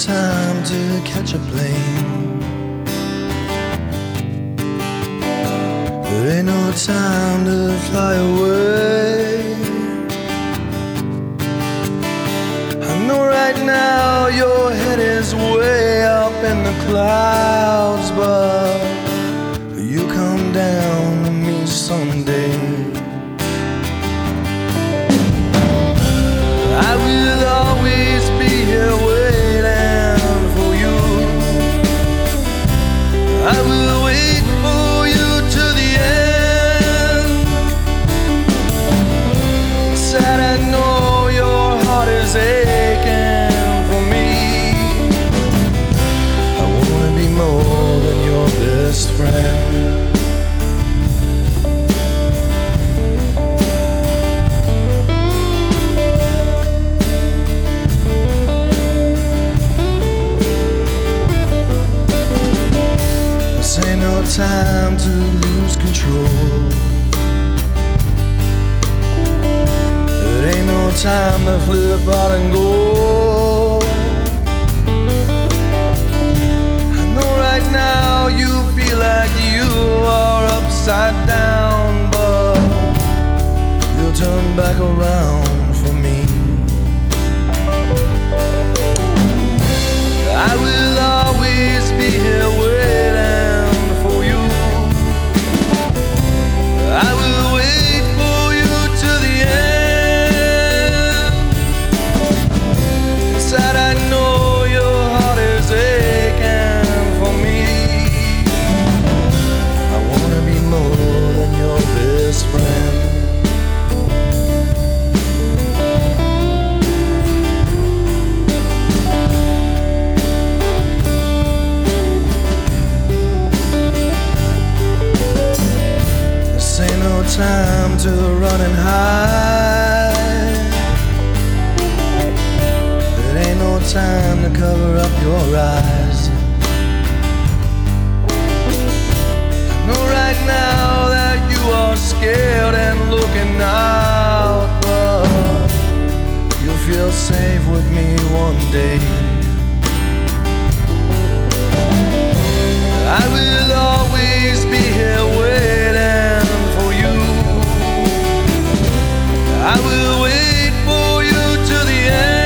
time to catch a plane. There ain't no time to fly away. I know right now your head is way up in the clouds, but you come down to me someday. I will always be here waiting for you. I will wait for you to the end. Sad, I know your heart is aching for me. I wanna be more than your best friend. This ain't no time to lose control. It ain't no time to flip out and go. I know right now you feel like you are upside down, but you'll turn back around for me. I will always be here waiting for you. I will wait for you to the end. Sad, I know your heart is aching for me. I wanna be more than your best friend. Time to run and hide. It ain't no time to cover up your eyes. I know right now that you are scared and looking out, but you'll feel safe with me one day. I will always be here waiting for you. I will wait for you to the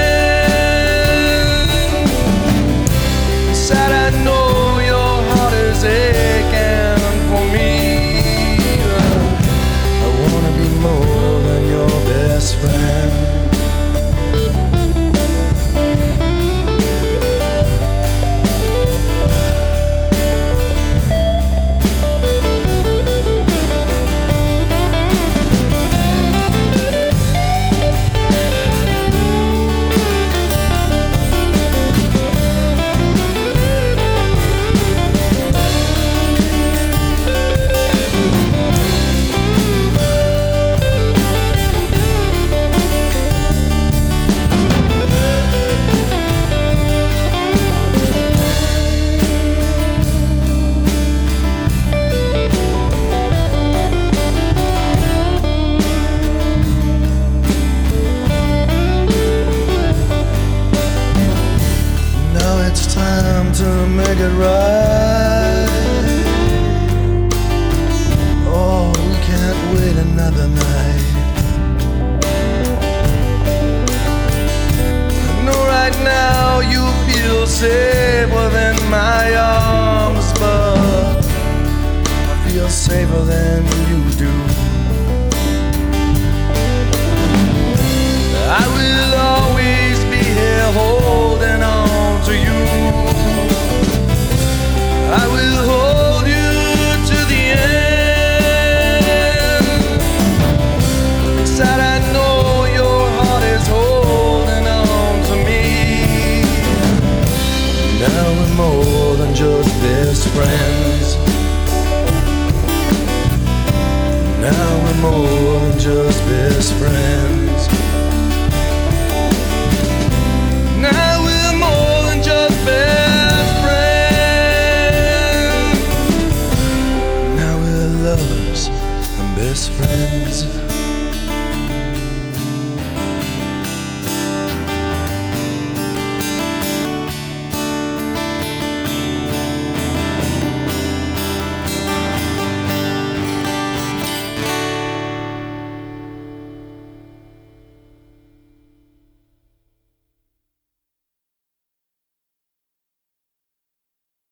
end. Sad, I know your heart is aching for me. I wanna be more than your best friend. Time to make it right. Oh, we can't wait another night. I know right now you feel safe within my arms, but I feel safer than you do. I will always be here holding on to you. I will hold you to the end. Sad, I know your heart is holding on to me. Now we're more than just best friends. Now we're more than just best friends.